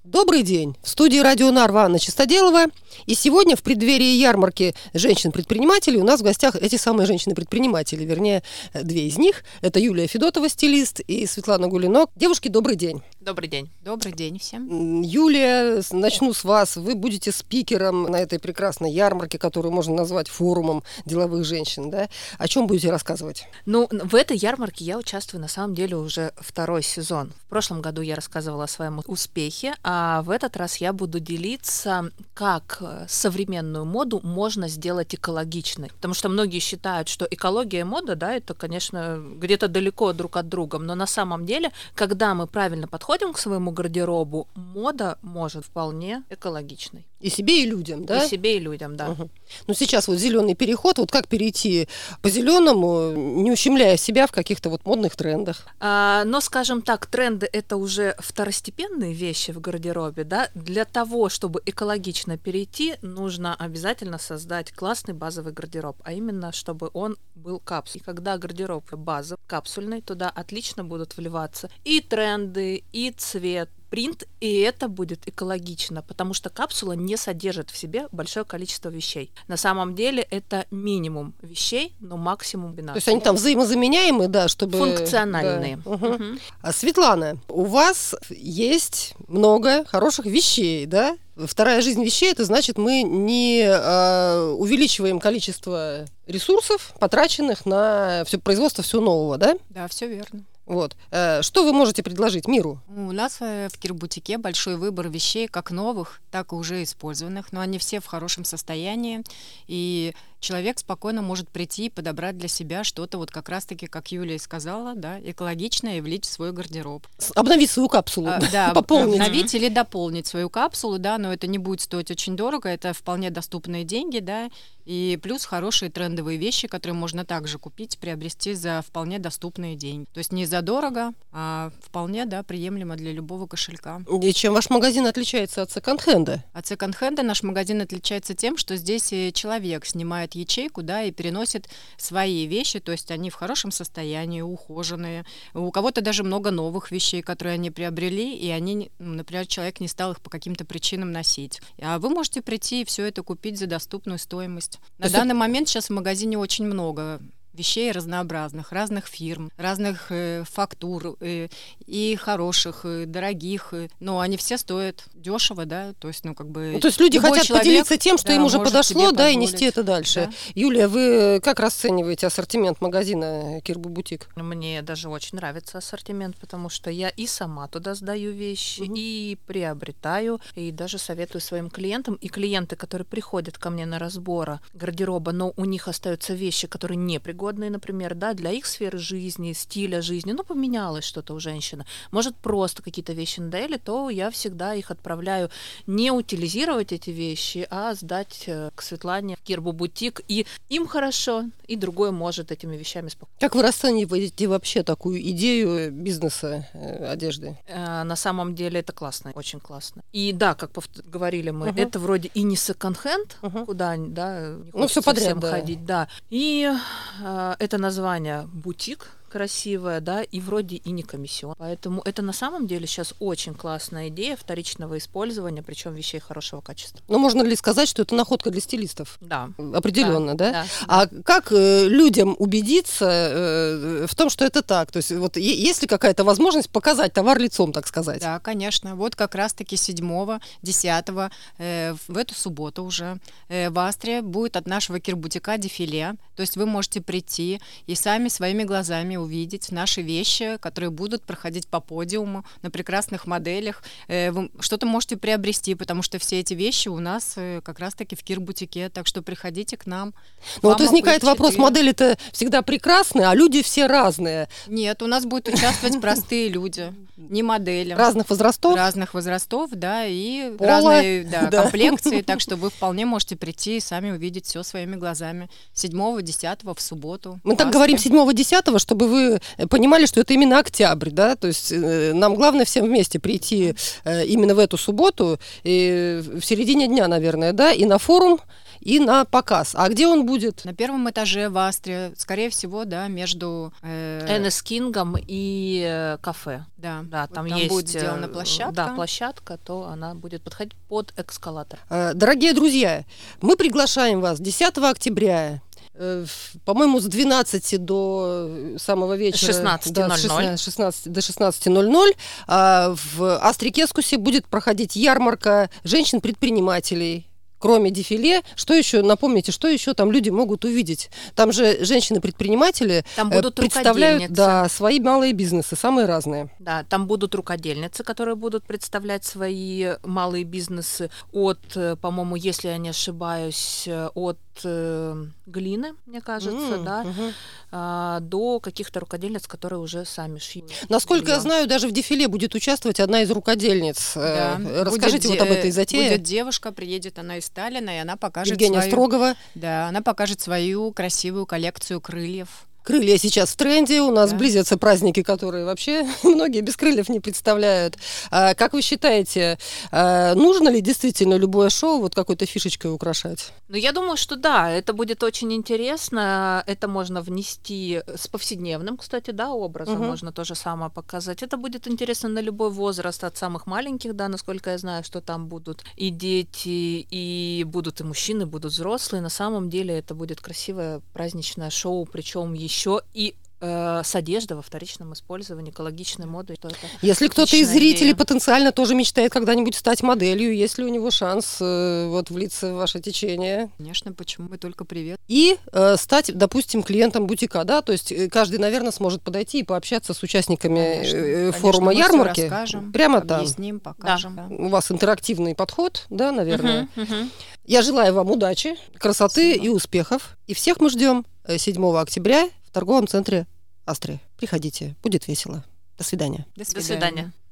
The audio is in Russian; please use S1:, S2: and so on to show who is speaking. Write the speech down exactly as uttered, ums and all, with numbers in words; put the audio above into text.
S1: Добрый день! В студии Радио Нарва Анна Чистоделова. И сегодня в преддверии ярмарки женщин-предпринимателей у нас в гостях эти самые женщины-предприниматели, вернее, две из них. Это Юлия Федотова, стилист, и Светлана Гулинок. Девушки, добрый день!
S2: Добрый день!
S3: Добрый день всем!
S1: Юлия, начну с вас. Вы будете спикером на этой прекрасной ярмарке, которую можно назвать форумом деловых женщин, да? О чем будете рассказывать?
S2: Ну, в этой ярмарке я участвую, на самом деле, уже второй сезон. В прошлом году я рассказывала о своем успехе, а в этот раз я буду делиться, как современную моду можно сделать экологичной. Потому что многие считают, что экология и мода, да, это, конечно, где-то далеко друг от друга, но на самом деле, когда мы правильно подходим к своему гардеробу, мода может вполне экологичной.
S1: И себе, и людям, да?
S2: И себе, и людям, да.
S1: Угу. Ну, сейчас вот зеленый переход, вот как перейти по зеленому, не ущемляя себя в каких-то вот модных трендах?
S2: А, но, скажем так, тренды — это уже второстепенные вещи в гардеробе, да. Для того, чтобы экологично перейти, нужно обязательно создать классный базовый гардероб, а именно, чтобы он был капсулой. И когда гардероб базовый, капсульный, туда отлично будут вливаться и тренды, и цвет, принт, и это будет экологично, потому что капсула не содержит в себе большое количество вещей. На самом деле это минимум вещей, но максимум комбинаций.
S1: То есть они там взаимозаменяемые, да, чтобы...
S2: Функциональные.
S1: Да. Угу.
S2: Угу.
S1: А, Светлана, у вас есть много хороших вещей, да? Вторая жизнь вещей, это значит, мы не э, увеличиваем количество ресурсов, потраченных на все производство всего нового, да?
S3: Да, все верно.
S1: Вот. Что вы можете предложить миру?
S3: У нас в Кирбутике большой выбор вещей, как новых, так и уже использованных, но они все в хорошем состоянии, и человек спокойно может прийти и подобрать для себя что-то, вот как раз-таки, как Юлия сказала, да, экологичное и влить в свой гардероб.
S1: Обновить свою капсулу,
S3: а, да,
S1: пополнить.
S3: Обновить или дополнить свою капсулу, да, но это не будет стоить очень дорого, это вполне доступные деньги, да, и плюс хорошие трендовые вещи, которые можно также купить, приобрести за вполне доступные деньги. То есть не задорого, а вполне, да, приемлемо для любого кошелька.
S1: И чем ваш магазин отличается от секонд-хенда?
S3: От секонд-хенда наш магазин отличается тем, что здесь человек снимает ячейку, да, и переносит свои вещи, то есть они в хорошем состоянии, ухоженные. У кого-то даже много новых вещей, которые они приобрели, и они, например, человек не стал их по каким-то причинам носить. А вы можете прийти и все это купить за доступную стоимость. На данный это... момент сейчас в магазине очень много вещей разнообразных, разных фирм, разных э, фактур, э, и хороших, и дорогих, э, но они все стоят дешево, да, то есть, ну, как бы...
S1: Ну, то есть люди хотят
S3: человек,
S1: поделиться тем, что
S3: да,
S1: им уже подошло, да, и нести это дальше.
S3: Да.
S1: Юлия, вы как расцениваете ассортимент магазина Кирбу-бутик?
S2: Мне даже очень нравится ассортимент, потому что я и сама туда сдаю вещи, угу. и приобретаю, и даже советую своим клиентам, и клиенты, которые приходят ко мне на разбор гардероба, но у них остаются вещи, которые не пригодны, например, да, для их сферы жизни, стиля жизни, ну, поменялось что-то у женщины, может, просто какие-то вещи надоели, то я всегда их отправляю не утилизировать эти вещи, а сдать к Светлане в Кирбу-бутик, и им хорошо, и другой может этими вещами спокойно.
S1: Как вы расцениваете вообще такую идею бизнеса э, одежды?
S2: Э, на самом деле это классно, очень классно. И да, как повтор- говорили мы,
S1: uh-huh.
S2: это вроде и не секонд-хенд, uh-huh. куда, да, не
S1: ну, все подряд, да.
S2: ходить, да, и это название бутик красивое, да, и вроде и не комиссион. Поэтому это на самом деле сейчас очень классная идея вторичного использования, причем вещей хорошего качества.
S1: Но можно ли сказать, что это находка для стилистов?
S2: Да.
S1: Определенно, да?
S2: да? да
S1: а
S2: да.
S1: как э, людям убедиться э, в том, что это так? То есть вот е- есть ли какая-то возможность показать товар лицом, так сказать?
S3: Да, конечно. Вот как раз-таки седьмого, десятого э, в эту субботу уже э, в Астре будет от нашего Кирбутика дефиле. То есть вы можете прийти и сами своими глазами увидеть наши вещи, которые будут проходить по подиуму на прекрасных моделях. Вы что-то можете приобрести, потому что все эти вещи у нас как раз-таки в Кирбутике, так что приходите к нам.
S1: Ну вот возникает вопрос, модели-то всегда прекрасные, а люди все разные.
S3: Нет, у нас будут участвовать простые люди, не модели.
S1: Разных возрастов?
S3: Разных возрастов, да, и
S1: Пола.
S3: разные да,
S1: да.
S3: комплекции, так что вы вполне можете прийти и сами увидеть все своими глазами. седьмого, десятого в субботу.
S1: Мы так говорим седьмого-десятого, чтобы вы понимали, что это именно октябрь, да, то есть э, нам главное всем вместе прийти э, именно в эту субботу, и в середине дня, наверное, да, и на форум, и на показ. А где он будет?
S3: На первом этаже в Астре, скорее всего, да, между... Э...
S2: Энес Кингом и э, кафе.
S3: Да,
S2: да, там,
S3: вот там
S2: есть...
S3: будет сделана площадка.
S2: Да, площадка, то она будет подходить под эскалатор.
S1: Дорогие друзья, мы приглашаем вас десятого октября, по-моему, с двенадцати до самого вечера.
S2: шестнадцати ноль ноль.
S1: Да, с шестнадцати до шестнадцати ноль ноль. В Астре-Кескусе будет проходить ярмарка женщин-предпринимателей. Кроме дефиле, что еще, напомните, что еще там люди могут увидеть? Там же женщины-предприниматели
S2: там будут
S1: представляют да, свои малые бизнесы, самые разные.
S2: Да, там будут рукодельницы, которые будут представлять свои малые бизнесы от, по-моему, если я не ошибаюсь, от э, глины, мне кажется, mm, да, угу. а, до каких-то рукодельниц, которые уже сами шьют.
S1: Насколько
S2: белье.
S1: Я знаю, даже в дефиле будет участвовать одна из рукодельниц.
S3: Да.
S1: Расскажите
S3: будет
S1: вот об этой затее.
S3: Будет девушка, приедет она из Сталина, и она покажет
S1: Евгения
S3: свою...
S1: Строгова.
S3: Да, она покажет свою красивую коллекцию крыльев.
S1: Крылья сейчас в тренде, у нас
S3: да.
S1: близятся праздники, которые вообще многие без крыльев не представляют. А, как вы считаете, а, нужно ли действительно любое шоу вот какой-то фишечкой украшать?
S2: Ну, я думаю, что да, это будет очень интересно. Это можно внести с повседневным, кстати, да, образом, угу. можно то же самое показать. Это будет интересно на любой возраст, от самых маленьких, да, насколько я знаю, что там будут и дети, и будут и мужчины, будут взрослые. На самом деле это будет красивое праздничное шоу, причем еще еще и э, с одеждой во вторичном использовании, экологичной моды. Что это
S1: Если кто-то из зрителей
S2: идея.
S1: потенциально тоже мечтает когда-нибудь стать моделью, есть ли у него шанс э, вот влиться в ваше течение?
S3: Конечно, почему бы только привет.
S1: И э, стать, допустим, клиентом бутика, да, то есть каждый, наверное, сможет подойти и пообщаться с участниками
S3: конечно,
S1: э,
S3: конечно,
S1: форума
S3: мы
S1: ярмарки.
S3: Все расскажем,
S1: прямо там.
S3: Объясним, покажем.
S2: Да.
S1: У вас интерактивный подход, да, наверное.
S2: Uh-huh, uh-huh.
S1: Я желаю вам удачи, красоты
S3: Спасибо.
S1: И успехов. И всех мы ждем седьмого октября в торговом центре Астрия. Приходите, будет весело. До свидания.
S3: До
S2: свидания. До свидания.